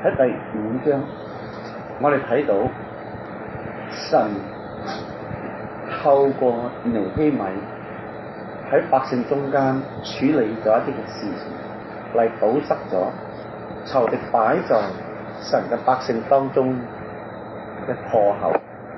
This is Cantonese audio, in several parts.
喺第5章，我哋睇到神透過尼希米喺百姓中間處理咗一啲嘅事情，嚟堵塞咗仇敵擺在神嘅百姓當中嘅破口。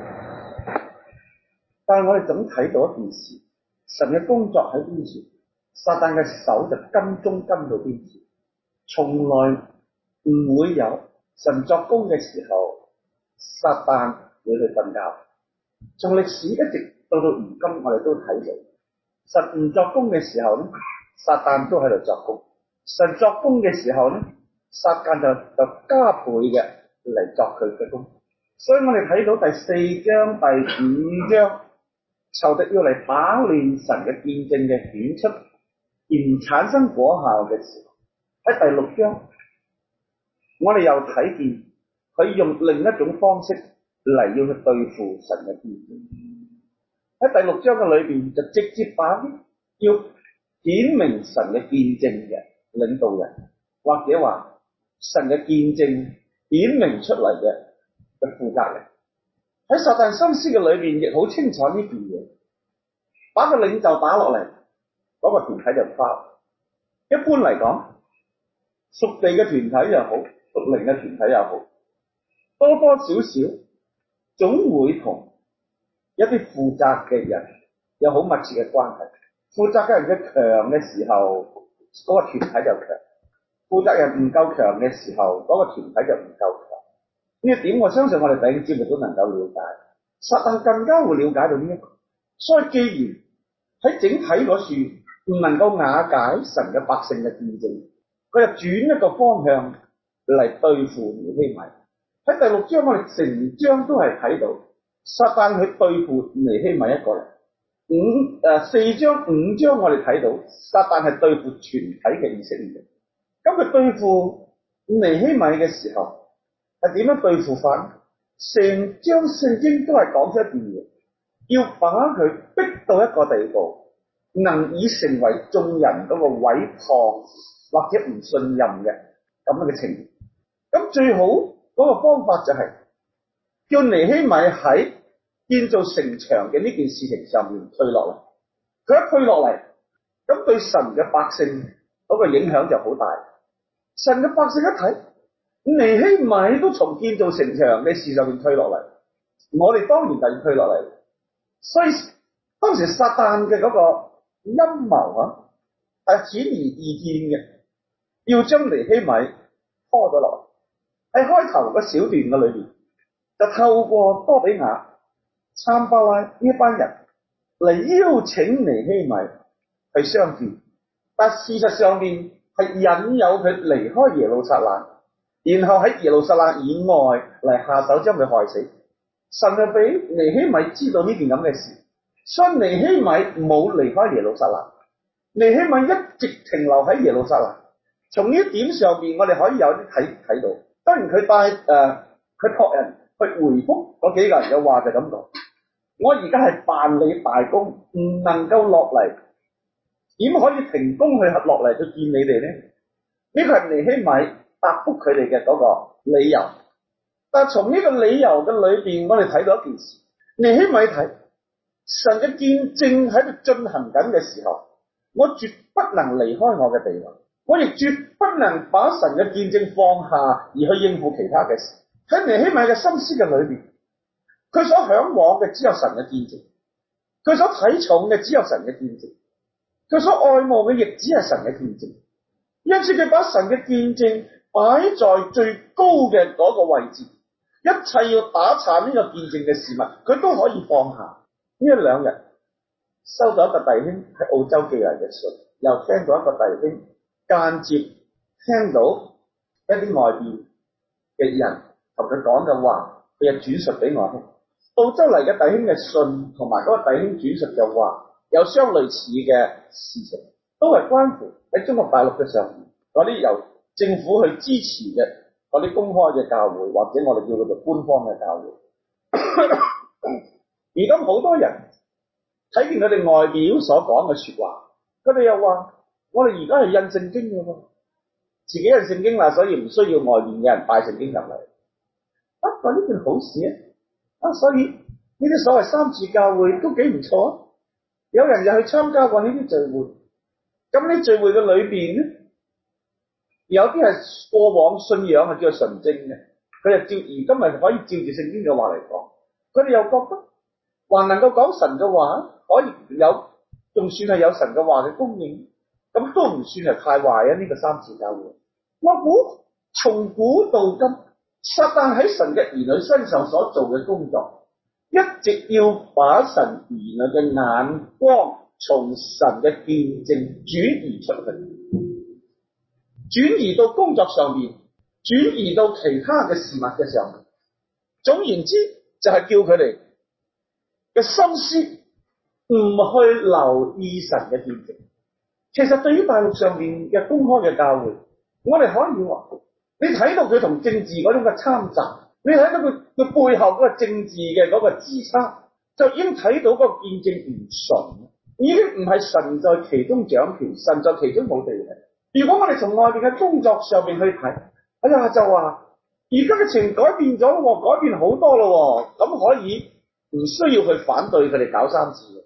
但係我哋總睇到一件事，神嘅工作喺邊處，撒旦嘅手就跟蹤跟到邊處，從來唔會有神作工嘅時候，撒旦會去瞓覺。從歷史一直到如今，我哋都睇到神唔作工嘅時候咧，撒旦都喺度作工；神作工嘅時候咧，撒旦就加倍嘅嚟作佢嘅工。所以我哋睇到第4章、第5章，仇敵要嚟打亂神嘅見證嘅顯出，而唔產生果效嘅時候，喺第6章，我哋又睇見佢用另一種方式嚟要去對付神嘅見證。喺第6章嘅裏邊，就直接把啲要顯明神嘅見證嘅領導人，或者話神嘅見證顯明出嚟嘅負責人，喺撒旦心思嘅裏邊亦好清楚呢件嘢，把個領袖打落嚟，嗰個團體就花。一般嚟講，屬地嘅團體又好，屬靈嘅團體又好，多多少少總會同一啲負責嘅人有好密切嘅關係。負責嘅人嘅強嘅時候，嗰個團體就強；負責人唔夠強嘅時候，嗰個團體就唔夠強。呢一點我相信我哋弟兄姊妹都能夠了解，撒旦更加會了解到呢一個。所以既然喺整體嗰處唔能夠瓦解神嘅百姓嘅見證，佢就轉一個方向嚟對付尼希米。喺第6章我哋成章都係睇到撒旦去對付尼希米一個人。4章5章我哋睇到撒旦係對付全體嘅以色列人。咁佢對付尼希米嘅時候係點樣對付法？成章聖經都係講出一件嘢，要把佢逼到一個地步，能以成為眾人嗰個毀謗或者唔信任嘅咁樣嘅情形。咁最好嗰個方法就係叫尼希米喺建造城牆嘅呢件事情上面退落嚟。佢一退落嚟，咁對神嘅百姓嗰個影響就好大。神嘅百姓一睇，尼希米都從建造城牆嘅事上面退落嚟，我哋當然就要退落嚟。所以當時撒旦嘅嗰個陰謀係顯而易見嘅，要將尼希米拖咗落嚟。喺開頭嗰小段嘅裏邊，就透過多比亞、參巴拉呢一班人嚟邀請尼希米去相見，但事實上面係引誘佢離開耶路撒冷，然後喺耶路撒冷以外嚟下手將佢害死。神就俾尼希米知道呢件咁嘅事，所以尼希米冇離開耶路撒冷，尼希米一直停留喺耶路撒冷。從呢一點上邊，我哋可以有啲睇到。當然佢佢託人去回覆嗰幾個人嘅話就咁講：我而家係辦理大工，唔能夠落嚟，點可以停工去落嚟去見你哋呢？呢個係尼希米答覆佢哋嘅嗰個理由。但係從呢個理由嘅裏邊，我哋睇到一件事：尼希米睇神嘅見證喺度進行緊嘅時候，我絕不能離開我嘅地位，我亦絕不能把神嘅見證放下而去應付其他嘅事。喺尼希米嘅心思嘅裏邊，佢所向往嘅只有神嘅見證，佢所睇重嘅只有神嘅見證，佢所愛慕嘅亦只係神嘅見證。因此佢把神嘅見證擺在最高嘅嗰個位置，一切要打殘呢個見證嘅事物，佢都可以放下。呢2日收到一個弟兄喺澳洲寄嚟嘅信，又聽到一個弟兄間接聽到一啲外邊嘅人同佢講嘅話，佢又轉述俾我聽。澳洲嚟嘅弟兄嘅信同埋嗰個弟兄轉述嘅話，有相類似嘅事情，都係關乎喺中國大陸嘅上面嗰啲由政府去支持嘅嗰啲公開嘅教會，或者我哋叫佢做官方嘅教會。而咁好多人睇見佢哋外表所講嘅說話，佢哋又話：我哋而家係印聖經嘅喎， 自己有聖經啦，所以唔需要外面嘅人帶聖經入嚟。呢件好事所以呢啲所謂三自教會都幾唔錯。有人又去參加過呢啲聚會，咁呢聚會嘅裏邊咧，有啲係過往信仰係叫做純正嘅，佢就照而今日可以照住聖經嘅話嚟講，佢哋又覺得還能夠講神嘅話，可以有，仲算係有神嘅話嘅供應，咁都唔算係太壞啊！呢個三自教會，我估從古到今，撒旦喺神嘅兒女身上所做嘅工作，一直要把神兒女嘅眼光從神嘅見證轉移出去，轉移到工作上面，轉移到其他嘅事物嘅上面。總言之，就係叫佢哋嘅心思唔去留意神嘅見證。其實對於大陸上面嘅公開嘅教會，我哋可以話，你睇到佢同政治嗰種嘅參雜，你睇到佢背後嗰個政治嘅嗰個支撐，就已經睇到嗰個見證唔純，已經唔係神在其中掌權，神在其中冇地位。如果我哋從外邊嘅工作上面去睇，就話而家嘅情改變咗咯，改變好多咯，咁可以唔需要去反對佢哋搞三自。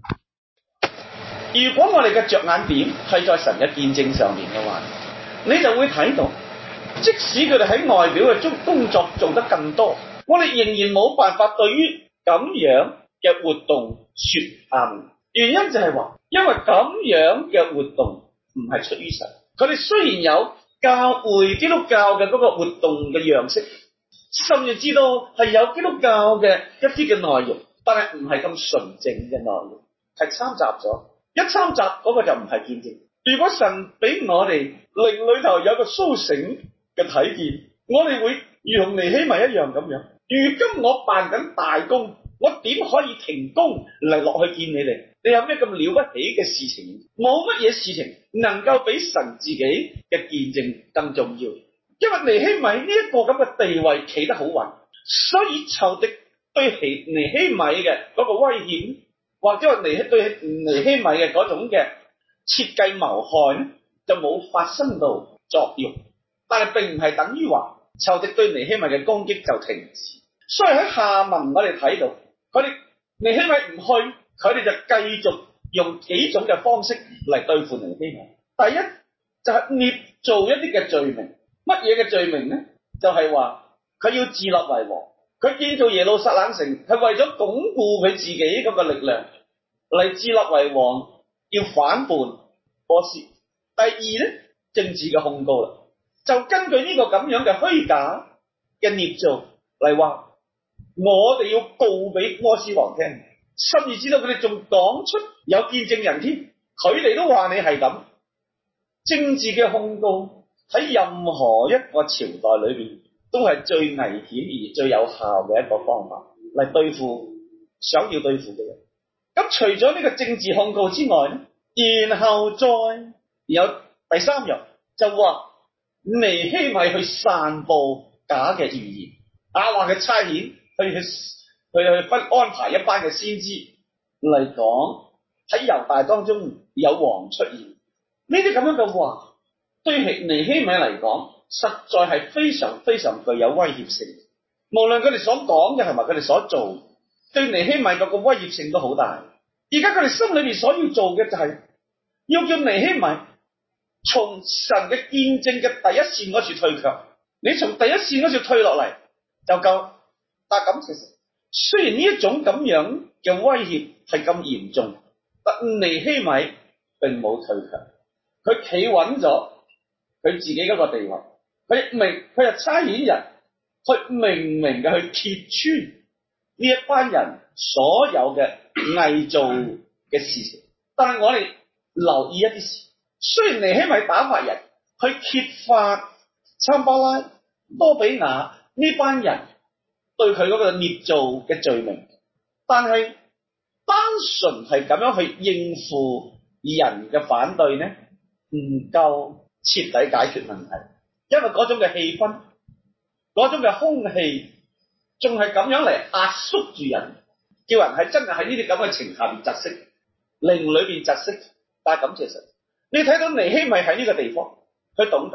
如果我哋嘅着眼點係在神嘅見證上面嘅話，你就會睇到，即使佢哋喺外表嘅工作做得更多，我哋仍然冇辦法對於咁樣嘅活動說啱。原因就係話，因為咁樣嘅活動唔係出於神。佢哋雖然有教會基督教嘅嗰個活動嘅樣式，甚至知道係有基督教嘅一啲嘅內容，但係唔係咁純正嘅內容，係參雜咗。一參雜嗰個就唔係見證。如果神俾我哋靈裏頭有個甦醒嘅體驗，我哋會如同尼希米一樣咁樣。如今我辦緊大工，我點可以停工嚟落去見你哋？你有咩咁了不起嘅事情？冇乜嘢事情能夠比神自己嘅見證更重要。因為尼希米呢一個咁嘅地位企得好穩，所以仇敵對尼希米嘅嗰個威脅，或者話對尼希米嘅嗰種嘅設計謀害咧，就冇發生到作用。但係並唔係等於話仇敵對尼希米嘅攻擊就停止。所以喺下文我哋睇到，佢哋尼希米唔去，佢哋就繼續用幾種嘅方式嚟對付尼希米。第一就係捏造一啲嘅罪名。乜嘢嘅罪名咧？就係話佢要自立為王。佢建造耶路撒冷城係為咗鞏固佢自己嗰個力量嚟自立為王，要反叛波斯。第二咧，政治嘅控告啦，就根據呢個咁樣嘅虛假嘅捏造嚟話，我哋要告俾波斯王聽，甚至知道佢哋仲講出有見證人添，佢哋都話你係咁。政治嘅控告喺任何一個朝代裏邊都係最危險而最有效嘅一個方法嚟對付想要對付嘅人。咁除咗呢個政治控告之外咧，然後再有第三樣就話尼希米去散布假嘅預言，話佢差遣去安排一班嘅先知嚟講喺猶大當中有王出現。呢啲咁樣嘅話，對尼希米嚟講，實在係非常非常具有威脅性。無論佢哋所講嘅係咪佢哋所做，對尼希米嗰個威脅性都好大。而家佢哋心裏面所要做嘅就係要叫尼希米從神嘅見證嘅第一線嗰處退卻。你從第一線嗰處退落嚟就夠。但係咁其實雖然呢一種咁樣嘅威脅係咁嚴重，但尼希米並冇退卻，佢企穩咗佢自己嗰個地位。佢係差遣人去明明嘅去揭穿呢一班人所有嘅偽造嘅事情。但係我哋留意一啲事，雖然尼希米打發人去揭發參巴拉、多比亞呢班人對佢嗰個捏造嘅罪名，但係單純係咁樣去應付人嘅反對呢，唔夠徹底解決問題。因為嗰種嘅氣氛，嗰種嘅空氣仲係咁樣嚟壓縮住人，叫人係真係喺呢啲咁嘅情下邊窒息，靈裏邊窒息。但係咁其實你睇到尼希米喺呢個地方，佢懂得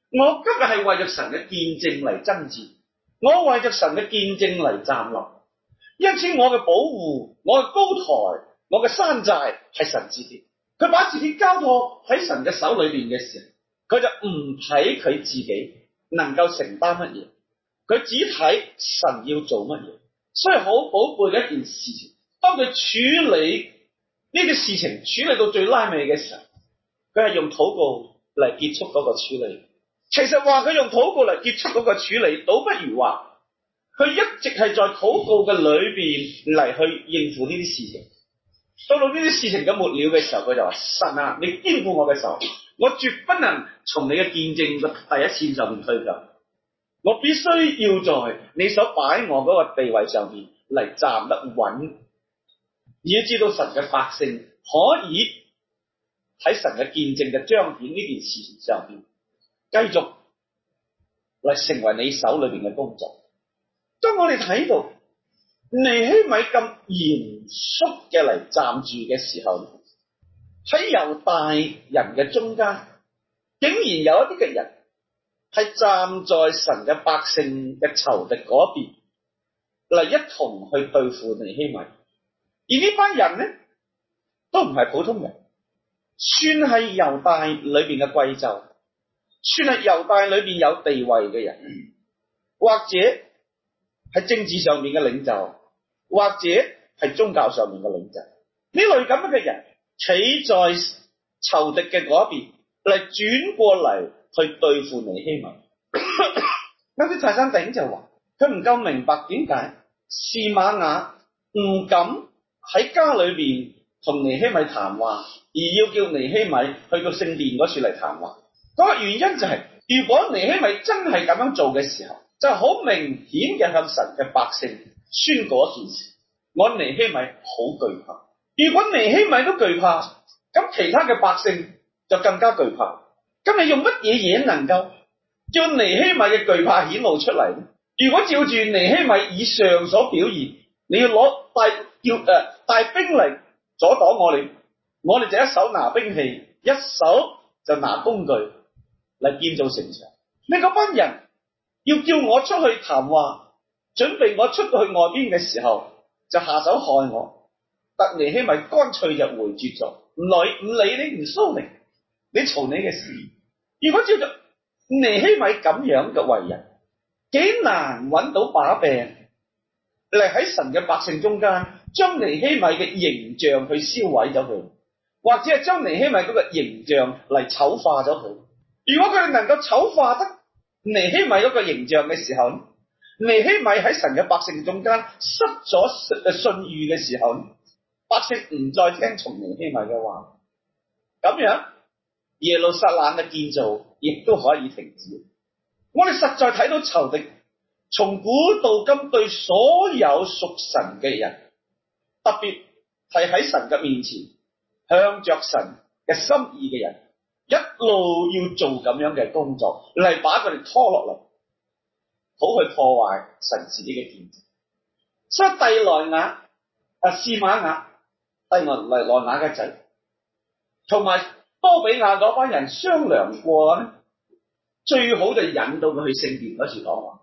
我今日係為着神嘅見證嚟爭戰，我為着神嘅見證嚟站立。因此我嘅保護，我嘅高台，我嘅山寨係神自己。佢把自己交託喺神嘅手裏邊嘅時候，佢就唔睇佢自己能夠承擔乜嘢，佢只睇神要做乜嘢。所以好寶貝嘅一件事情，當佢處理呢啲事情處理到最拉尾嘅時候，佢係用禱告嚟結束嗰個處理。其實話佢用禱告嚟結束嗰個處理，倒不如話佢一直係在禱告嘅裏邊嚟去應付呢啲事情。到呢啲事情嘅末了嘅時候，佢就話：神啊，你堅固我嘅手，我絕不能從你嘅見證嘅第一線上面退卻。我必須要在你所擺我嗰個地位上面嚟站得穩，而要知道神嘅百姓可以喺神嘅見證嘅彰顯呢件事情上邊，繼續嚟成為你手裏邊嘅工作。當我哋睇到尼希米咁嚴肅嘅嚟站住嘅時候，喺猶大人嘅中間，竟然有一啲嘅人係站在神嘅百姓嘅仇敵嗰邊嚟一同去對付尼希米。而呢班人呢，都唔係普通人，算係猶大裏邊嘅貴胄，算係猶大裏邊有地位嘅人，或者係政治上面嘅領袖，或者係宗教上面嘅領袖。呢類咁樣嘅人企在仇敵嘅嗰邊嚟轉過嚟去對付尼希米。啱先泰山頂就話佢唔夠明白點解示瑪雅唔敢喺家裏邊同尼希米談話，而要叫尼希米去到聖殿嗰處嚟談話。嗰個原因就係，如果尼希米真係咁樣做嘅時候，就好明顯嘅向神嘅百姓宣告一件事：我尼希米好懼怕。如果尼希米都懼怕，咁其他嘅百姓就更加懼怕。咁你用乜嘢嘢能夠叫尼希米嘅懼怕顯露出嚟呢？如果照住尼希米以上所表現，你要攞帶兵嚟阻擋我哋就一手拿兵器，一手就拿工具嚟建造城牆。你嗰班人要叫我出去談話，準備我出去外邊嘅時候就下手害我，但尼希米乾脆就回絕咗，唔理你，唔騷你，你嘈你嘅事。如果照着尼希米咁樣嘅為人，幾難揾到把柄嚟喺神嘅百姓中間將尼希米嘅形象去燒毀咗佢，或者係將尼希米嗰個形象嚟醜化咗佢。如果佢哋能夠醜化得尼希米嗰個形象嘅時候，尼希米喺神嘅百姓中間失咗信譽嘅時候，百姓唔再聽從尼希米嘅話，咁樣耶路撒冷嘅建造亦都可以停止。我哋實在睇到仇敵從古到今對所有屬神嘅人，特別係喺神嘅面前向着神嘅心意嘅人，一路要做咁樣嘅工作嚟把佢哋拖落嚟，好去破壞神自己嘅見證。所以示瑪雅第萊雅嘅仔同埋多比亞嗰班人商量過咧，最好就引到佢去聖殿嗰處講話，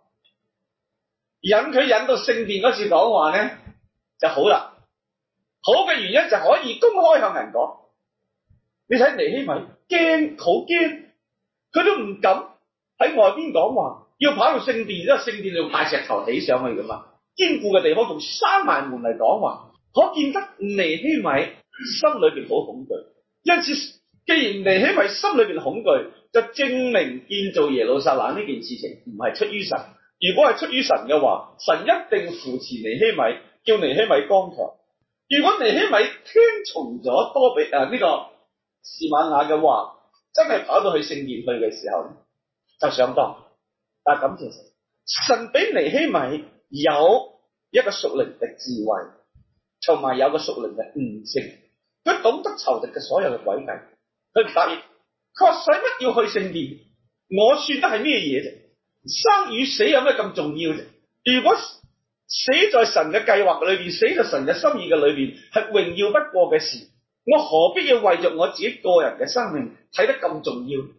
引到聖殿嗰處講話咧就好啦。好嘅原因就可以公開向人講。你睇尼希米驚，好驚，佢都唔敢喺外邊講話，要跑到聖殿，因為聖殿用大石頭起上去噶嘛，堅固嘅地方仲閂埋門嚟講話，可見得尼希米心裏邊好恐懼。因此既然尼希米心裏邊恐懼，就證明建造耶路撒冷呢件事情唔係出於神。如果係出於神嘅話，神一定扶持尼希米，叫尼希米剛強。如果尼希米聽從咗多比呢個示瑪雅嘅話，真係跑到去聖殿去嘅時候就上當。但係感謝神俾尼希米有一個屬靈嘅智慧，同埋有個屬靈嘅悟性，佢懂得仇敵嘅所有嘅詭計。佢唔答應，佢話使乜要去聖殿？我算得係咩嘢啫？生與死有咩咁重要啫？如果死在神嘅計劃裏邊，死在神嘅心意嘅裏邊，係榮耀不過嘅事，我何必要為着我自己個人嘅生命睇得咁重要？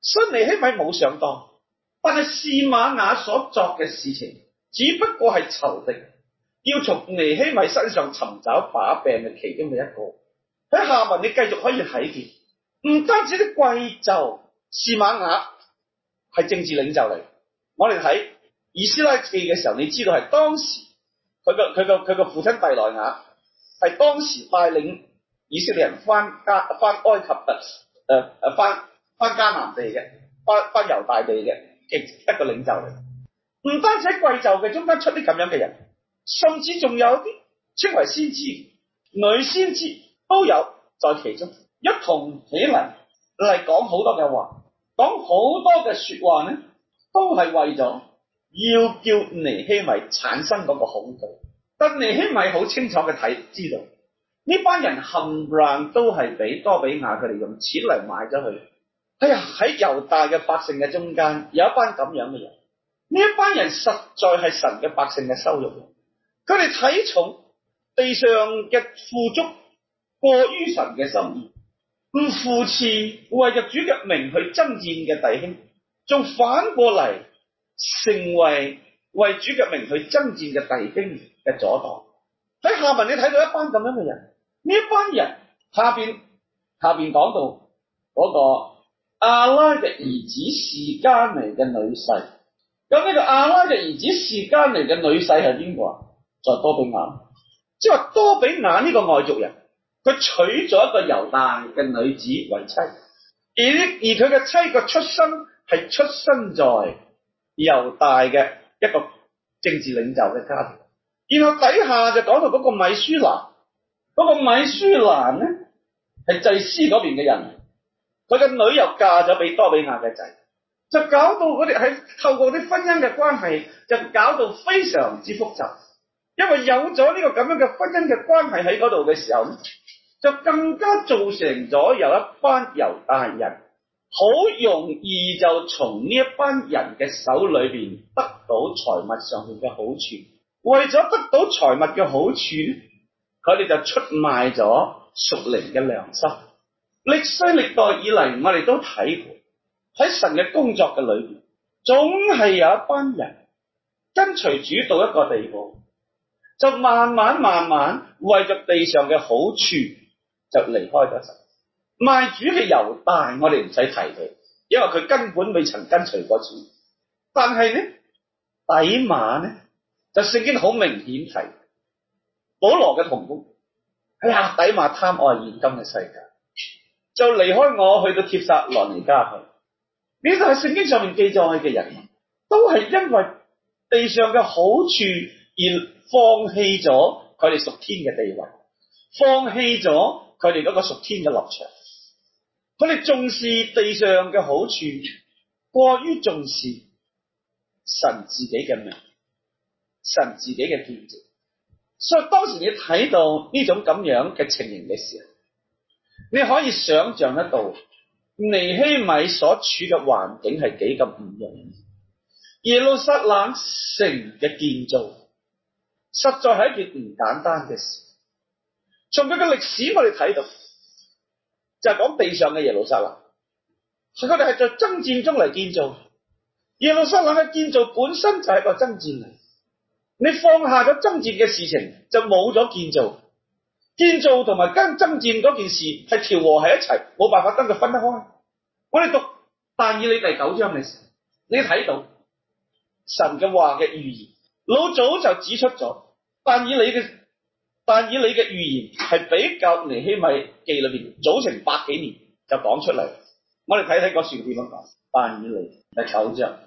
新尼希米冇上當，但係示瑪雅所作嘅事情，只不過係仇敵要從尼希米身上尋找把柄嘅其中嘅一個。喺下文你繼續可以睇見，唔單止啲貴胄示瑪雅係政治領袖嚟。我哋睇以斯拉記嘅時候，你知道係當時佢個父親第萊雅係當時帶領以色列人翻埃及翻迦南地嘅，翻猶大地嘅一個領袖嚟。唔單止喺貴胄嘅中間出啲咁樣嘅人，甚至仲有啲稱為先知、女先知都有在其中，一同起嚟講好多嘅話，講好多嘅說話呢，都係為咗要叫尼希米產生嗰個恐懼。但尼希米好清楚嘅知道呢班人冚唪唥都係俾多比亞佢哋用錢嚟買咗佢。哎呀，喺猶大嘅百姓嘅中間有一班咁樣嘅人，呢一班人實在係神嘅百姓嘅羞辱。佢哋睇重地上嘅富足過於神嘅心意，唔扶持為着主嘅名去爭戰嘅弟兄，仲反過嚟成為為主嘅名去爭戰嘅弟兄嘅阻擋。喺下文你睇到一班咁樣嘅人，呢一班人下邊講到嗰個亞拉嘅兒子示迦尼嘅女婿。咁呢個亞拉嘅兒子示迦尼嘅女婿係邊個啊？就係多比雅。即係話多比雅呢個外族人，佢娶咗一個猶大嘅女子為妻，而佢嘅妻個出身係出生在猶大嘅一個政治領袖嘅家庭。然後底下就講到嗰個米舒蘭，嗰個米舒蘭咧係祭司嗰邊嘅人，佢嘅女又嫁咗俾多比雅嘅仔，就搞到佢哋喺透過啲婚姻嘅關係，就搞到非常之複雜。因為有咗呢個咁樣嘅婚姻嘅關係喺嗰度嘅時候咧，就更加造成咗有一班猶大人好容易就從呢一班人嘅手裏邊得到財物上面嘅好處。為咗得到財物嘅好處，佢哋就出賣咗屬靈嘅良心。歷世歷代以嚟，我哋都睇過喺神嘅工作嘅裏邊，總係有一班人跟隨主到一個地步，就慢慢為着地上嘅好處就離開咗神。賣主嘅猶大我哋唔使提佢，因為佢根本未曾跟隨過主。但係呢，底馬呢就聖經好明顯提保羅嘅同工，哎呀，底馬貪愛現今嘅世界，就離開我去到帖撒羅尼迦去。呢度係聖經上面記載嘅人，都係因為地上嘅好處而放棄咗佢哋屬天嘅地位，放棄咗佢哋嗰個屬天嘅立場。佢哋重視地上嘅好處，過於重視神自己嘅名，神自己嘅見證。所以當時你睇到呢種咁樣嘅情形嘅時候，你可以想象得到尼希米所處嘅環境係幾咁唔容易。耶路撒冷城嘅建造實在係一件唔簡單嘅事。從佢嘅歷史我哋睇到，就係講地上嘅耶路撒冷，佢哋係在爭戰中嚟建造。耶路撒冷嘅建造本身就係一個爭戰嚟，你放下咗爭戰嘅事情，就冇咗建造。建造同埋跟爭戰嗰件事係調和喺一齊，冇辦法將佢分得開。我哋讀但以理第9章嘅時候，你睇到神嘅話嘅預言，老早就指出咗但以理嘅預言係比較尼希米記裏邊早成100幾年就講出嚟。我哋睇睇嗰段點樣講。但以理第9章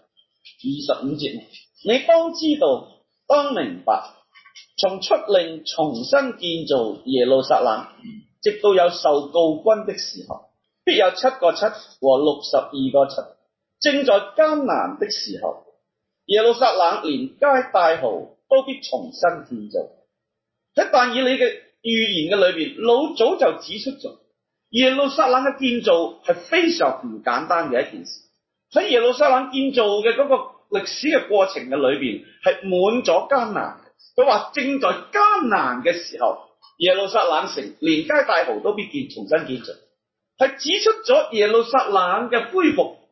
25節，你當知道，當明白，從出令重新建造耶路撒冷，直到有受膏君的時候，必有7個7和62個7。正在艱難的時候，耶路撒冷連街帶濠都必重新建造。喺但以理嘅預言嘅裏邊，老早就指出咗耶路撒冷嘅建造係非常唔簡單嘅一件事。喺耶路撒冷建造嘅嗰個歷史嘅過程嘅裏邊，係滿咗艱難。佢話正在艱難嘅時候，耶路撒冷城連街帶濠都必重新建造，係指出咗耶路撒冷嘅恢復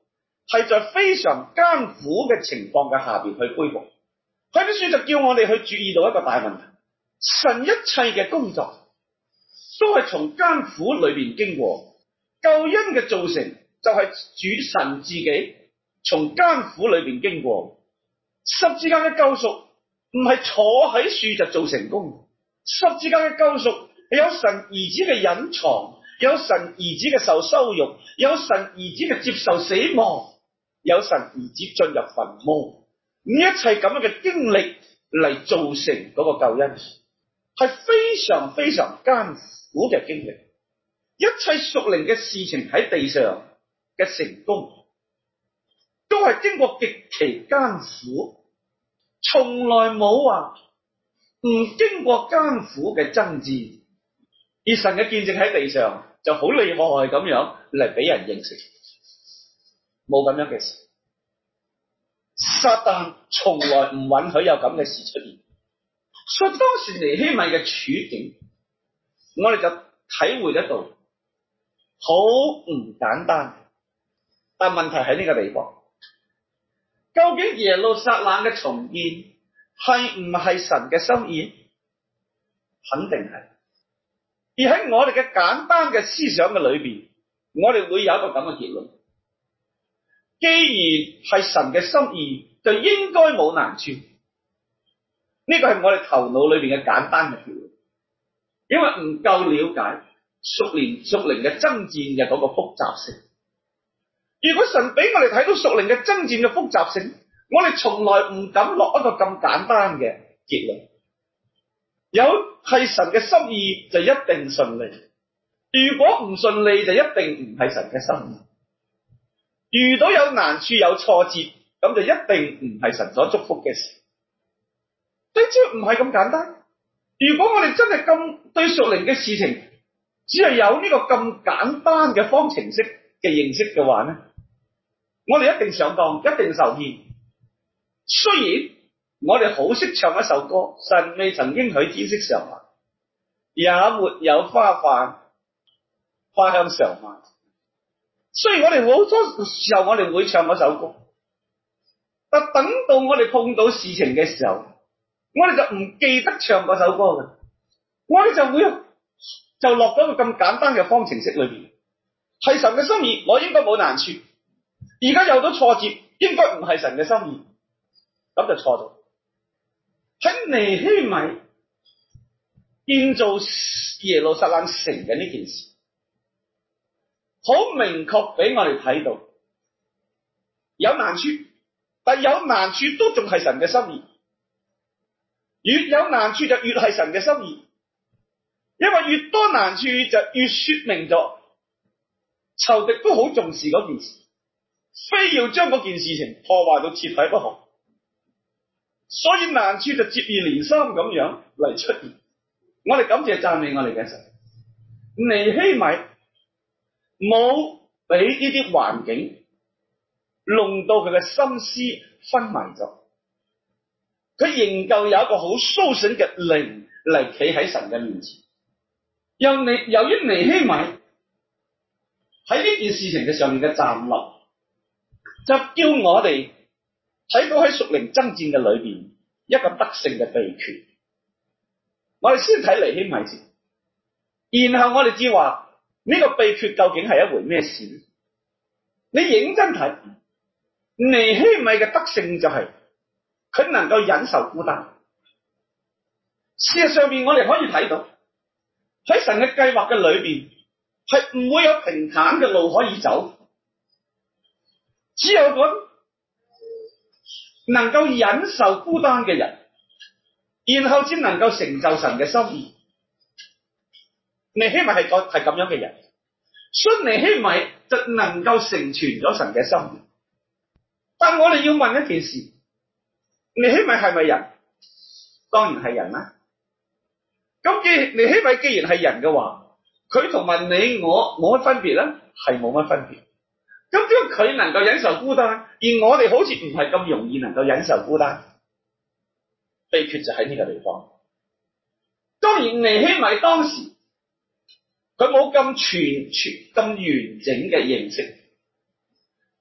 係在非常艱苦嘅情況嘅下邊去恢復。佢啲書就叫我哋去注意到一個大問題，神一切嘅工作都係從艱苦裏邊經過，救恩嘅造成就係主神自己從艱苦裏邊經過。十字架嘅救贖唔係坐喺樹就做成功，十字架嘅救贖係有神兒子嘅隱藏，有神兒子嘅受羞辱，有神兒子嘅接受死亡，有神兒子進入墳墓，呢一切咁樣嘅經歷嚟造成嗰個救恩，係非常非常艱苦嘅經歷。一切屬靈嘅事情喺地上嘅成功，都係經過極其艱苦，從來冇話唔經過艱苦嘅爭戰。而神嘅見證喺地上就好厲害咁樣嚟俾人認識，冇咁樣嘅事。撒旦從來唔允許有咁嘅事出現，所以當時尼希米嘅處境，我哋就體會得到好唔簡單。但問題喺呢個地方，究竟耶路撒冷嘅重建係唔係神嘅心意？肯定係。而喺我哋嘅簡單嘅思想嘅裏邊，我哋會有一個咁嘅結論：既然係神嘅心意，就應該冇難處。呢個係我哋頭腦裏邊嘅簡單嘅結論，因為唔夠了解屬靈嘅爭戰嘅嗰個複雜性。如果神俾我哋睇到屬靈嘅爭戰嘅複雜性，我哋從來唔敢落一個咁簡單嘅結論。有係神嘅心意就一定順利，如果唔順利就一定唔係神嘅心意。遇到有難處有挫折，咁就一定唔係神所祝福嘅事。呢招唔係咁簡單。如果我哋真係咁對屬靈嘅事情只係有呢個咁簡單嘅方程式嘅認識嘅話呢，我哋一定上當，一定受騙。雖然我哋好識唱一首歌，神未曾應許天色常藍，也沒有花瓣花香常漫。雖然我哋好多時候我哋會唱嗰首歌，但等到我哋碰到事情嘅時候，我哋就唔記得唱嗰首歌嘅，我哋就落咗個咁簡單嘅方程式裏邊。係神嘅心意，我應該冇難處。而家有咗挫折，應該唔係神嘅心意，咁就錯咗。喺尼希米建造耶路撒冷城嘅呢件事，好明確俾我哋睇到有難處，但有難處都仲係神嘅心意。越有難處就越係神嘅心意，因為越多難處就越說明咗仇敵都好重視嗰件事，非要將嗰件事情破壞到徹底不可。所以難處就接二連三咁樣嚟出現。我哋感謝讚美我哋嘅神，尼希米冇俾呢啲環境弄到佢嘅心思昏迷咗，佢仍舊有一個好蘇醒嘅靈嚟企喺神嘅面前。由於尼希米喺呢件事情嘅上面嘅站立，就叫我哋睇到喺屬靈爭戰嘅裏邊一個得勝嘅秘訣。我哋先睇尼希米先，然後我哋知話呢個秘訣究竟係一回咩事呢？你認真睇，尼希米嘅得勝就係佢能夠忍受孤單。事實上面我哋可以睇到喺神嘅計劃嘅裏邊係唔會有平坦嘅路可以走，只有個能夠忍受孤單嘅人，然後先能夠成就神嘅心意。尼希米係咁樣嘅人，所以尼希米就能夠成全咗神嘅心意。但我哋要問一件事，尼希米係咪人？當然係人啦。咁尼希米既然係人嘅話，佢同埋你我冇乜分別咧？係冇乜分別。咁點解佢能夠忍受孤單，而我哋好似唔係咁容易能夠忍受孤單？秘訣就喺呢個地方。當然尼希米當時佢冇咁咁完整嘅認識，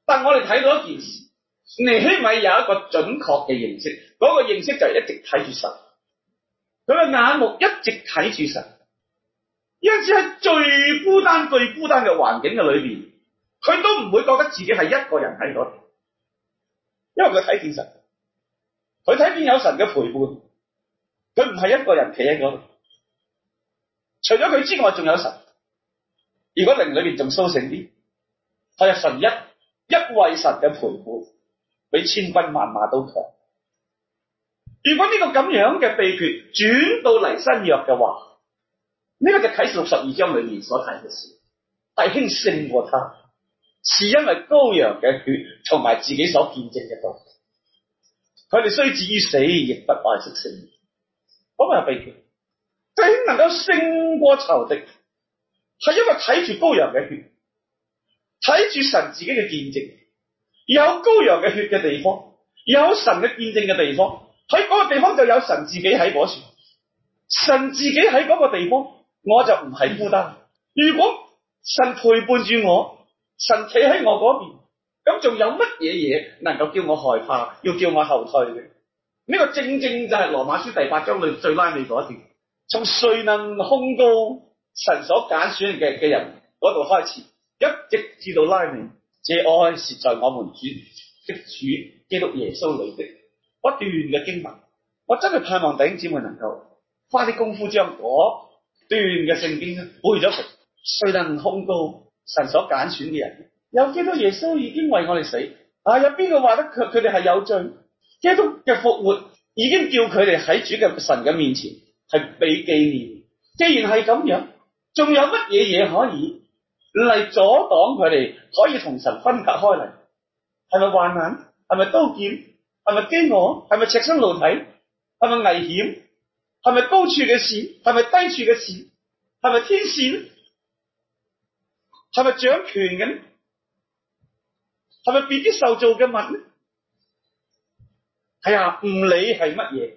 但我哋睇到一件事，尼希米有一個準確嘅認識，嗰個認識就係一直睇住神，佢嘅眼目一直睇住神，因此喺最孤單嘅環境嘅裏邊，佢都唔會覺得自己係一個人喺嗰度，因為佢睇見神，佢睇見有神嘅陪伴，佢唔係一個人企喺嗰度，除咗佢之外仲有神。如果靈裏邊仲甦醒啲，係神一位神嘅陪伴，比千軍萬馬都強。如果呢個咁樣嘅秘訣轉到嚟新約嘅話，呢個就啟示錄12章裏面所提嘅事，弟兄勝過他，是因為羔羊嘅血同埋自己所見證嘅道。佢哋雖至於死，亦不愛惜性命。咁係秘訣。弟兄能夠勝過仇敵，係因為睇住羔羊嘅血，睇住神自己嘅見證。有羔羊嘅血嘅地方，有神嘅見證嘅地方，喺嗰個地方就有神自己喺嗰處。神自己喺嗰個地方，我就唔係孤單。如果神陪伴住我，神企喺我嗰邊，咁仲有乜嘢嘢能夠叫我害怕，要叫我後退嘅？呢個正正就係羅馬書第8章裏最拉尾嗰一段，從誰能控告神所揀選嘅人嗰度開始，一直至到拉尾，這愛是在我們主基督耶穌裏的不斷嘅經文。我真係盼望弟兄姊妹能夠花啲功夫將嗰段嘅聖經背咗佢。誰能控告神所揀選嘅人？有基督耶穌已經為我哋死，有邊個話得佢哋係有罪？基督嘅復活已經叫佢哋喺主嘅神嘅面前係被紀念。既然係咁樣，仲有乜嘢嘢可以嚟阻擋佢哋可以同神分隔開嚟？係咪患難？係咪刀劍？係咪飢餓？係咪赤身露體？係咪危險？係咪高處嘅事？係咪低處嘅事？係咪天使？係咪掌權嘅？係咪別啲受造嘅物呢？係啊，唔理係乜嘢，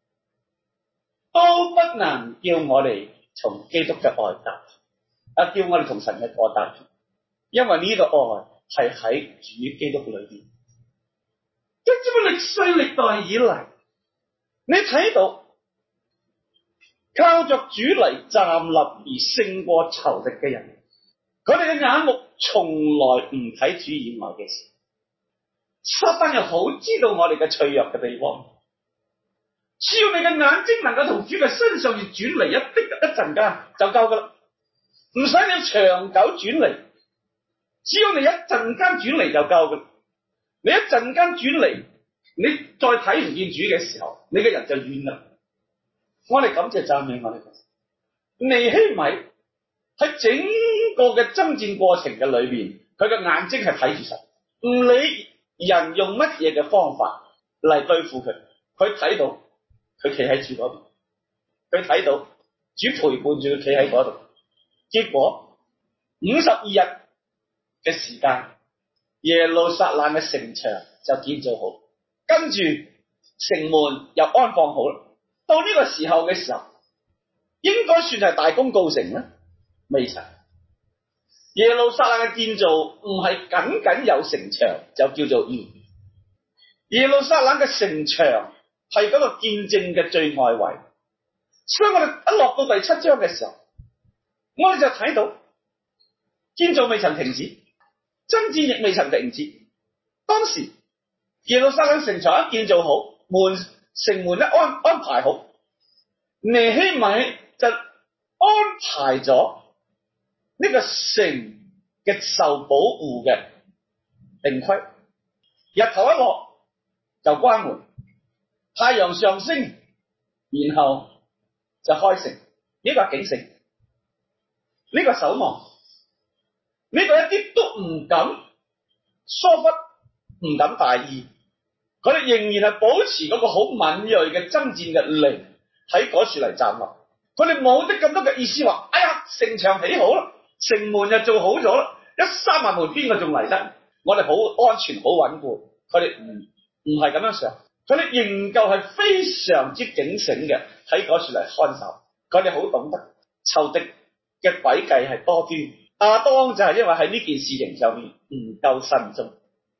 都不能叫我哋從基督嘅愛隔，叫我哋同神嘅愛隔，因為呢個愛係喺主基督裏邊。即係這麼歷世歷代以嚟，你睇到靠着主嚟站立而勝過仇敵嘅人，佢哋嘅眼目從來唔睇主以外嘅事。撒旦又好知道我哋嘅脆弱嘅地方，只要你嘅眼睛能夠同主嘅身上轉離一陣間就夠噶啦，唔使你長久轉離，只要你一陣間轉離就夠噶啦。你一陣間轉離，你再睇唔見主嘅時候，你嘅人就遠啦。我哋感謝讚美我哋尼希米喺整個嘅爭戰過程嘅裏邊，佢嘅眼睛係睇住神，唔理人用乜嘢嘅方法嚟對付佢，佢睇到佢企喺主嗰邊，佢睇到主陪伴住佢企喺嗰度。結果52日嘅時間，耶路撒冷嘅城牆就建造好，跟住城門又安放好啦。到呢個時候嘅時候，應該算係大功告成啦，未曾。耶路撒冷嘅建造唔係僅僅有城牆就叫做完。耶路撒冷嘅城牆係嗰個見證嘅最外圍，所以我哋一落到第7章嘅時候，我哋就睇到建造未曾停止，爭戰亦未曾停止。當時耶路撒冷城牆一建造好，城門一安排好，尼希米就安排咗呢個城嘅受保護嘅定規，日頭一落就關門，太陽上升，然後就開城。呢個係警醒，呢個守望，呢個一啲都唔敢疏忽，唔敢大意，佢哋仍然係保持嗰個好敏銳嘅爭戰嘅靈喺嗰處嚟站立。佢哋冇得咁多嘅意思話，哎呀，城牆起好啦，城門就做好咗啦，一閂埋門邊個仲嚟得？我哋好安全好穩固。佢哋唔係咁樣想，佢哋仍舊係非常之警醒嘅喺嗰處嚟看守。佢哋好懂得仇敵嘅詭計係多端。亞當就係因為喺呢件事情上面唔夠慎重，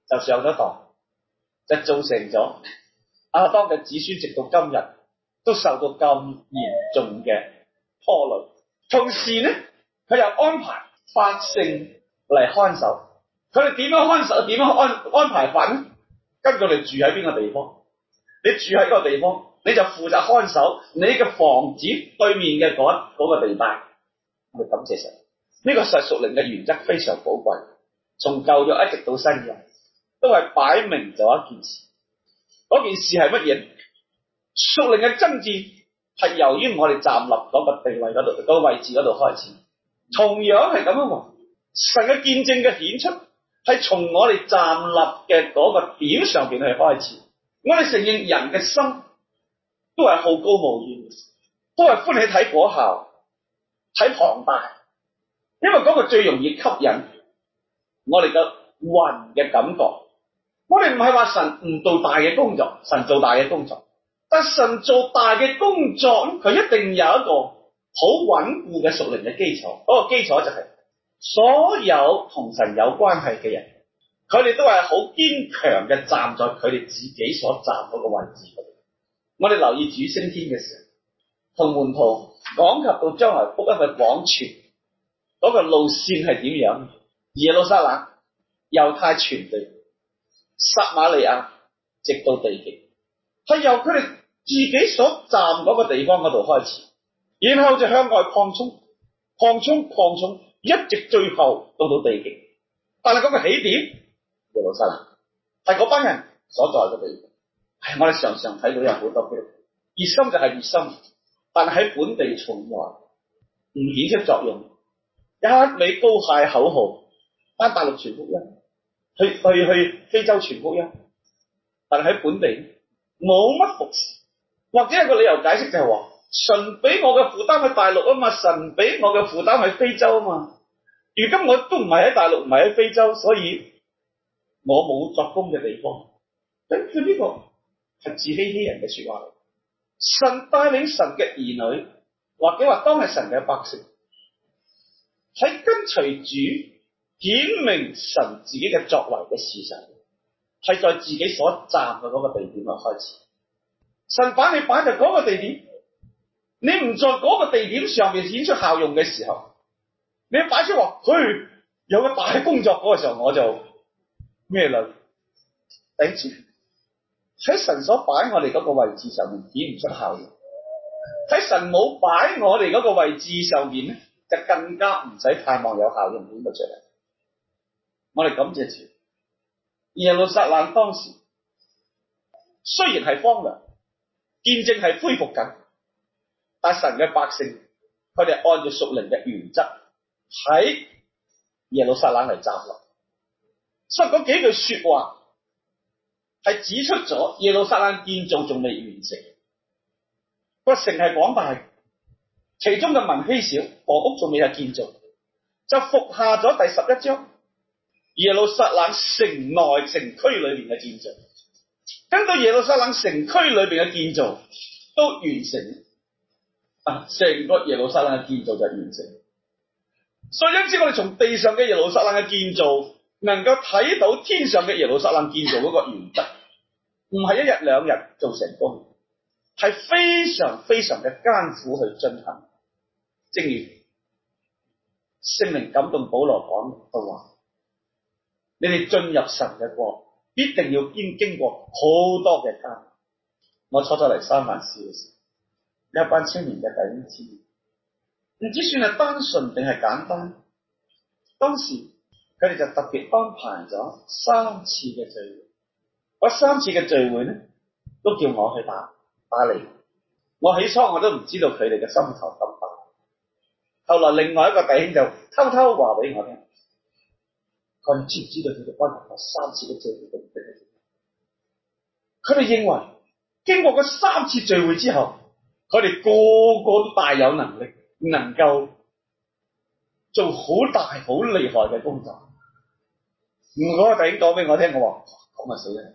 就上咗當，就造成咗亞當嘅子孫直到今日都受到咁嚴重嘅拖累。同時呢，佢又安排百姓嚟看守。佢哋點樣看守？點樣安排法呢？根據你住喺邊個地方，你住喺嗰個地方，你就負責看守你嘅房子對面嘅嗰個地帶。我哋感謝神，呢個係屬靈嘅原則，非常寶貴。從舊約一直到新約，都係擺明咗一件事。嗰件事係乜嘢？屬靈嘅爭戰係由於我哋站立嗰個地位嗰度，嗰個位置嗰度開始。同樣係咁樣，神嘅見證嘅顯出係從我哋站立嘅嗰個點上邊去開始。我哋承認人嘅心都係好高騖遠，都係歡喜睇果效，睇龐大，因為嗰個最容易吸引我哋嘅魂嘅感覺。我哋唔係話神唔做大嘅工作，神做大嘅工作，但神做大嘅工作，佢一定有一個好穩固嘅屬靈嘅基礎。嗰個基礎就係所有同神有關係嘅人，佢哋都係好堅強嘅站在佢哋自己所站嗰個位置嗰度。我哋留意主升天嘅時候，同門徒講及到將來福音嘅廣傳嗰個路線係點樣？耶路撒冷、猶太全地、撒瑪利亞直到地極，係由佢哋自己所站嗰個地方嗰度開始，然後就向外擴充，一直最後到地極。但係嗰個起點耶路撒冷係嗰班人所在嘅地方。我哋常常睇到有好多嘅熱心就係熱心，但係喺本地從來唔顯出作用，一味高嗌口號，返大陸傳福音，去非洲傳福音，但係喺本地冇乜服侍。或者有個理由解釋就係話，神俾我嘅負擔喺大陸啊嘛，神俾我嘅負擔喺非洲啊嘛。如今我都唔係喺大陸，唔係喺非洲，所以我冇作工嘅地方。咁佢呢個係自欺欺人嘅說話。神帶領神嘅兒女，或者話當係神嘅百姓，喺跟隨主顯明神自己嘅作為嘅事實，係在自己所站嘅嗰個地點嚟開始。神把你擺在嗰個地點，你唔在嗰個地點上面顯出效用嘅時候，你擺出話佢有個大工作嗰個時候，我就咩啦？頂住喺神所擺我哋嗰個位置上面顯唔出效用，喺神冇擺我哋嗰個位置上面咧，就更加唔使盼望有效用顯到出嚟。我哋感謝主，耶路撒冷當時雖然係荒涼，見證係恢復緊，但神嘅百姓佢哋按照屬靈嘅原則喺耶路撒冷嚟站立，所以嗰幾句說話係指出咗耶路撒冷建造仲未完成，個城係廣大，其中嘅民稀少，房屋仲未係建造，就服下咗第11章耶路撒冷城內城區裏面嘅建造。跟到耶路撒冷城區裏邊嘅建造都完成，成個耶路撒冷嘅建造就完成。所以因此我哋從地上嘅耶路撒冷嘅建造，能夠睇到天上嘅耶路撒冷建造嗰個原則，唔係一日兩日做成功，係非常非常嘅艱苦去進行。正如聖靈感動保羅講嘅話，你哋進入神嘅國，必定要經過好多嘅艱難。我初初嚟三藩市嘅時候，一班青年嘅弟兄姊妹，唔知算係單純定係簡單。當時佢哋就特別安排咗3次嘅聚會，嗰3次嘅聚會咧，都叫我去打理。我起初我都唔知道佢哋嘅心頭咁大，後來另外一個弟兄就偷偷話俾我聽，佢哋知唔知道佢哋安排咗3次嘅聚會嘅目的？佢哋認為經過嗰3次聚會之後，佢哋個個都大有能力，能夠做好大好厲害嘅工作。嗰個弟兄講俾我聽，我話咁啊死啦！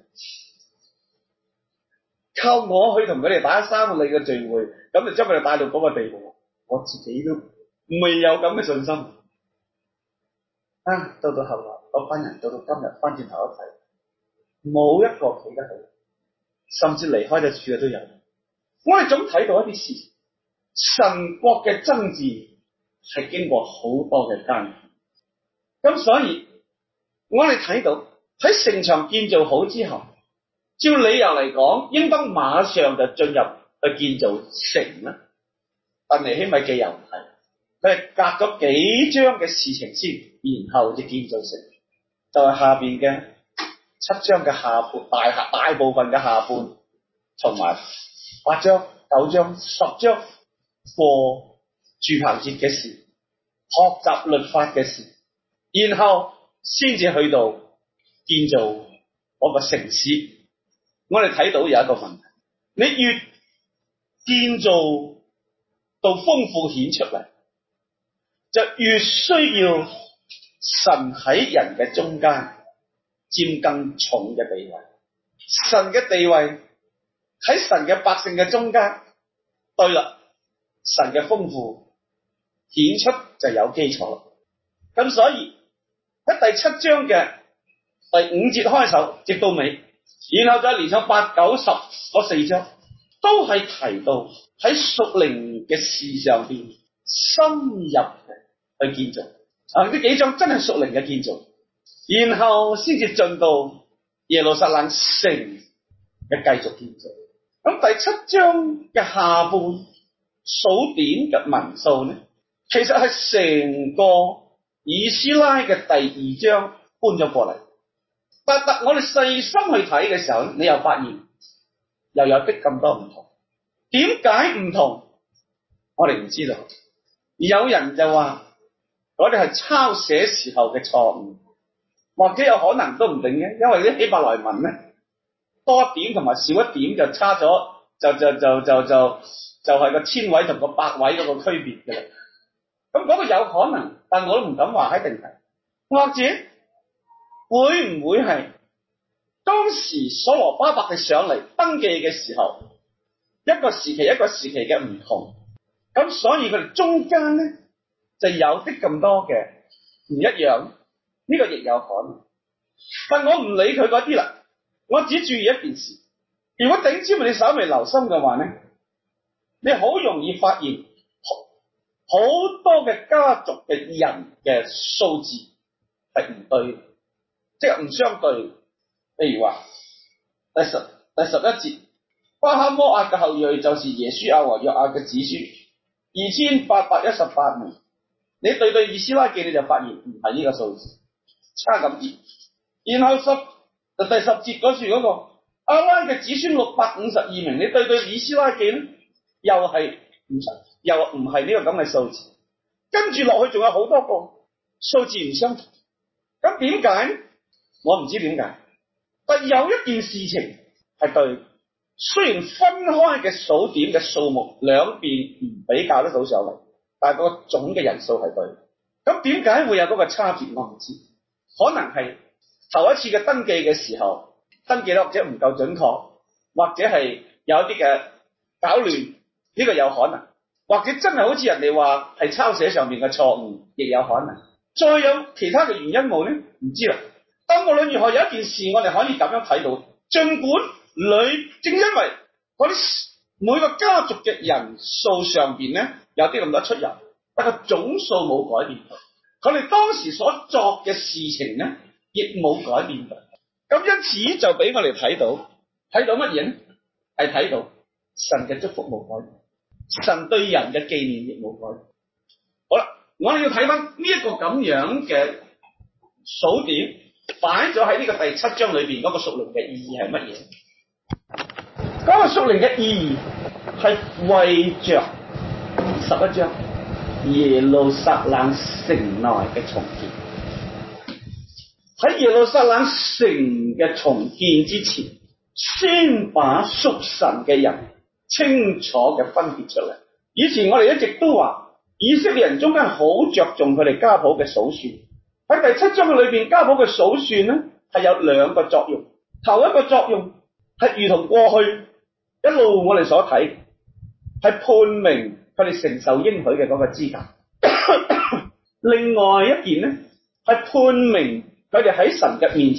靠我去同佢哋打3個禮嘅聚會，咁就將佢哋帶到嗰個地步，我自己都未有咁嘅信心。到後來嗰班人到今日翻轉頭一睇， 冇一個企得好，甚至離開咗主嘅都有。我哋總睇到一啲事情，神國嘅爭戰係經過好多嘅艱難，咁所以我哋睇到喺城牆建造好之後，照理由嚟講，應當馬上就進入去建造城啦。但尼希米記又唔係，佢係隔咗幾章嘅事情先，然後就建造城，就係下邊嘅7章嘅下半大部分嘅下半，同埋8章、9章、10章過住棚節嘅事，學習律法嘅事，然後先至去到建造嗰個城市。我哋睇到有一個問題，你越建造到豐富顯出嚟，就越需要神喺人嘅中間佔更重嘅地位。神嘅地位喺神嘅百姓嘅中間，對啦，神嘅豐富顯出就有基礎。咁所以喺第7章嘅第5節開首直到尾，然後再連上8、9、10嗰4章，都係提到喺屬靈嘅事上邊深入嘅去建造。呢幾章真係屬靈嘅建造，然後先至進到耶路撒冷城嘅繼續建造。咁第7章嘅下半數點嘅民數呢，其實係成個以斯拉嘅第2章搬咗過嚟。但我哋細心去睇嘅時候，你又發現又有啲咁多唔同。點解唔同？我哋唔知道。有人就話我哋係抄寫時候嘅錯誤，或者有可能都唔定嘅，因為啲希伯來文咧多一點同埋少一點就差咗，就係個千位同個百位嗰個區別嘅。咁嗰個有可能，但我都唔敢話一定係。或者會唔會係當時所羅巴伯嘅上嚟登記嘅時候，一個時期一個時期嘅唔同，咁所以佢哋中間咧就有啲咁多嘅唔一樣，呢個亦有可能。但我唔理佢嗰啲啦，我只注意一件事。如果頂尖你稍微留心嘅話咧，你好容易發現好多嘅家族嘅人嘅數字係唔對，即係唔相對。譬如話第11節，巴哈摩亞嘅後裔就是耶書亞和約亞嘅子孫2818名。你對以斯拉記你就發現唔係呢個數字，差咁啲。然後第10節嗰處嗰個亞拉嘅子孫652名，你對以斯拉記咧又唔係呢個咁嘅數字。跟住落去仲有好多個數字唔相同。咁點解？我唔知點解。但有一件事情係對，雖然分開嘅數點嘅數目兩邊唔比較得到上嚟，但係個總嘅人數係對。咁點解會有嗰個差別？我唔知，可能係頭一次嘅登記嘅時候登記得或者唔夠準確，或者係有一啲嘅搞亂，呢個有可能。或者真係好似人哋話係抄寫上面嘅錯誤，亦有可能。再有其他嘅原因冇呢？唔知啦。但無論如何，有一件事我哋可以咁樣睇到，儘管正因為嗰啲每個家族嘅人數上邊咧有啲咁多出入，但係總數冇改變到。佢哋當時所作嘅事情咧，亦冇改變到。咁因此就俾我哋睇到乜嘢咧？係睇到神嘅祝福冇改變。神對人嘅紀念亦冇改變。好啦，我哋要睇翻呢一個咁樣嘅數點擺咗喺呢個第7章裏邊嗰個屬靈嘅意義係乜嘢？嗰個屬靈嘅意義係為着11章耶路撒冷城內嘅重建。喺耶路撒冷城嘅重建之前，先把屬神嘅人清楚嘅分別出嚟。以前我哋一直都話，以色列人中間好着重佢哋家譜嘅數算。喺第7章嘅裏邊，家譜嘅數算咧係有兩個作用。頭一個作用係如同過去一路我哋所睇，係判明佢哋承受應許嘅嗰個資格。另外一件咧係判明佢哋喺神嘅面前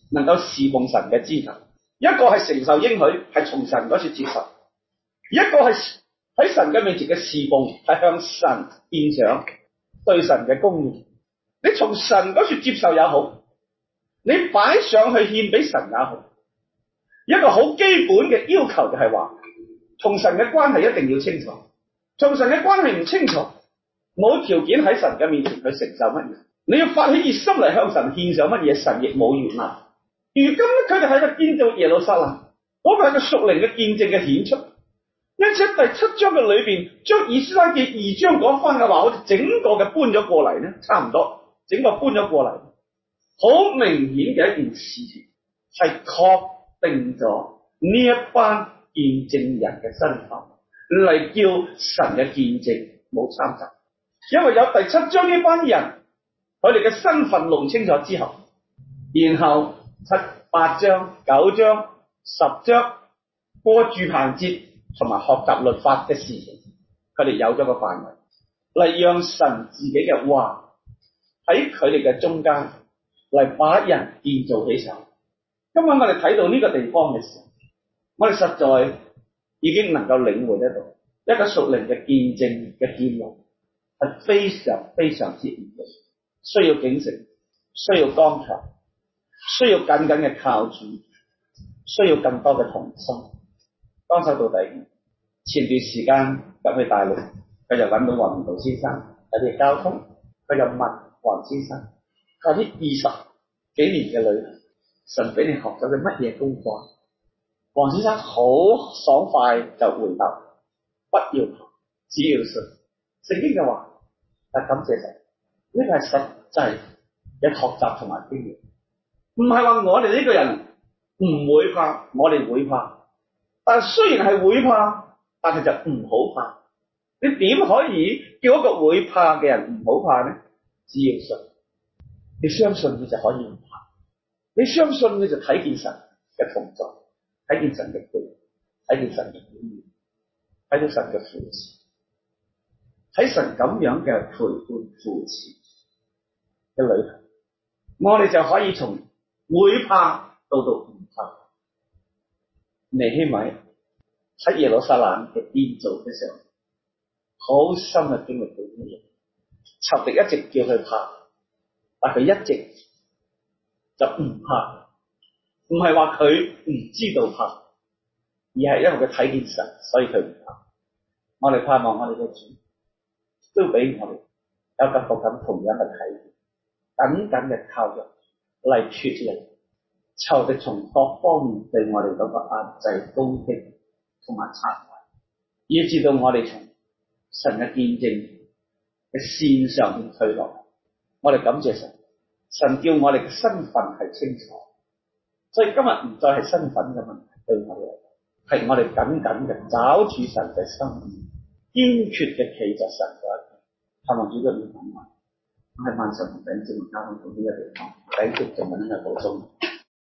能夠侍奉神嘅資格，一個係承受應許，係從神嗰處接受，一個係喺神嘅面前嘅侍奉，係向神獻上對神嘅公義。你從神嗰處接受也好，你擺上去獻俾神也好，一個好基本嘅要求就係話，同神嘅關係一定要清楚。同神嘅關係唔清楚，冇條件喺神嘅面前去承受乜嘢。你要發起熱心嚟向神獻上乜嘢，神亦冇原諒。如今佢哋喺度建造耶路撒冷，嗰個係個屬靈嘅見證嘅顯出。因此第7章嘅裏邊，將以斯拉記2章講翻嘅話，好似整個嘅搬咗過嚟咧，差唔多整個搬咗過嚟。好明顯嘅一件事情，係確定咗呢一班見證人嘅身份，嚟叫神嘅見證冇參雜。因為有第7章呢班人，佢哋嘅身份弄清楚之後，然後7、8章、9章、10章過住棚節同埋學習律法嘅事情，佢哋有咗個範圍嚟讓神自己嘅話喺佢哋嘅中間嚟把人建造起上。今晚我哋睇到呢個地方嘅時候，我哋實在已經能夠領會得到一個屬靈嘅見證嘅建立係非常非常之唔容易，需要警醒，需要剛強，需要緊緊嘅靠主，需要更多嘅同心。當手到底，前段時間入去大陸，佢就揾到黃明道先生有啲交通，佢就問黃先生：佢話呢20幾年嘅旅行，神俾你學咗嘅乜嘢功課？黃先生好爽快就回答：不要怕，只要信。聖經嘅話，但感謝神，呢個係實際嘅學習同埋經驗，唔係話我哋呢個人唔會怕，我哋會怕。但係雖然係會怕，但係就唔好怕。你點可以叫一個會怕嘅人唔好怕呢？只要信，你相信你就可以唔怕。你相信你就睇見神嘅同在，睇見神嘅配，睇見神嘅表現，睇到神嘅扶持，睇神咁樣嘅陪伴扶持嘅旅行，我哋就可以從會怕到唔怕。尼希米喺耶路撒冷嘅建造嘅時候，好深嘅經歷到呢嘢，仇敵一直叫佢怕，但佢一直就唔怕，唔係話佢唔知道怕，而係因為佢睇見神，所以佢唔怕。我哋盼望我哋嘅主都俾我哋有咁個咁同樣嘅體驗，緊緊嘅靠着嚟脫離仇敵從各方面對我哋嗰個壓制、攻擊同埋殘壞，以至到我哋從神嘅見證嘅線上面退落。我哋感謝神，神叫我哋嘅身份係清楚，所以今日唔再係身份嘅問題，對我哋嚟講，係我哋緊緊嘅抓住神嘅心意，堅決嘅企在神嗰一邊。盼望主嘅憐憫，我係萬神同頂節目交通到呢個地方，頂節仲有啲咩補充？